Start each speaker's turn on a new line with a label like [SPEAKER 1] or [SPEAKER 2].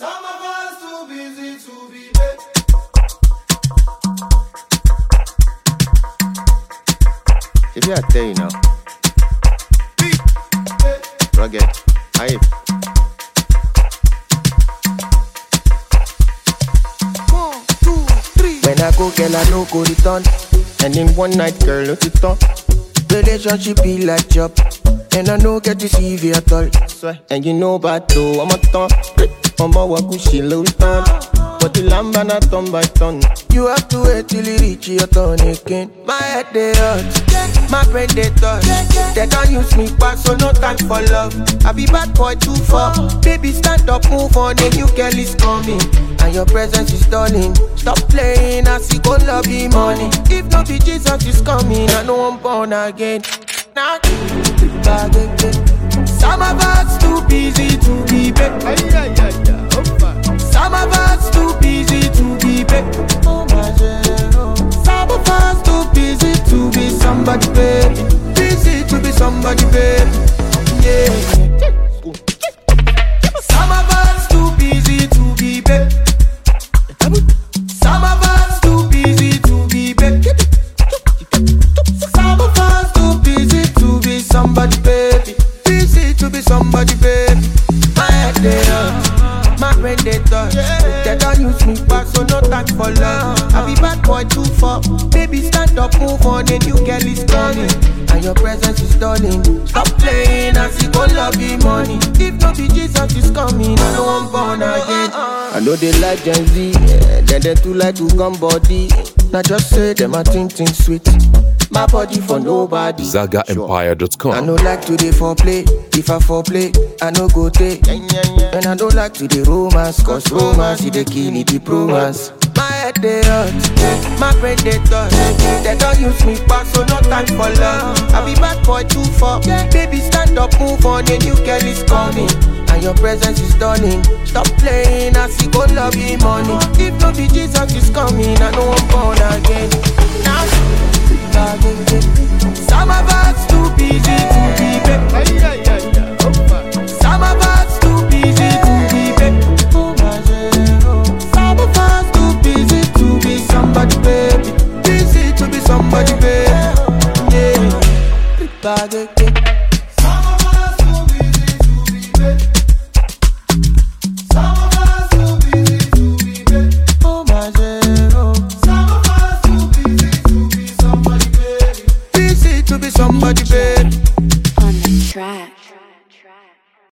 [SPEAKER 1] Some of us too busy to be big.
[SPEAKER 2] If you are there, you know. Rugged, hype.
[SPEAKER 1] 1, 2, 3.
[SPEAKER 2] When I go, girl, I no go return. And in one night, girl, no to talk. Relationship be like job, and I no get to see you at all. And you know about though, I'm a ton. I'm a wakushi low ton. But the lamb and a ton by ton. You have to wait till you reach your turn again. My head they hurt, my brain they touch. They don't use me back, so no time for love. I be bad boy too far. Baby stand up, move on, a new girl is coming. And your presence is stalling. Stop playing, I see go love you money. If not be Jesus is coming, I know I'm born again. Now, some of us too busy to be back. Some of us too busy to be back. Some of us too busy to be somebody, baby. Busy to be somebody, baby. Yeah. Some of us too busy to be back. Some of us too busy to be back. Some of us too busy to be somebody, baby. Busy to be somebody, baby. My head they hurt, my brain they touch. They don't use me back, so no time for love. I be bad boy too far. Baby stand up, move on, a new girl is coming. And your presence is stalling. Stop playing, I see go love you money. If not be Jesus is coming, I know I'm born again. I know they like Gen Z, then they too like to come body. Now just say them a think sweet. My body for nobody.
[SPEAKER 3] ZagaEmpire.com.
[SPEAKER 2] I no like to dey foreplay. If I foreplay, I no go take. And I don't like to dey romance, cause romance is the kill it, the romance. My head they hurt, my brain they touch. They don't use me back, so no time for love. I be bad boy too far. Baby stand up, move on, a new girl is coming. And your presence is stunning. Stop playing, I see go love you money. If not be Jesus is coming, I know I'm born again. Now, some of us too busy to be back.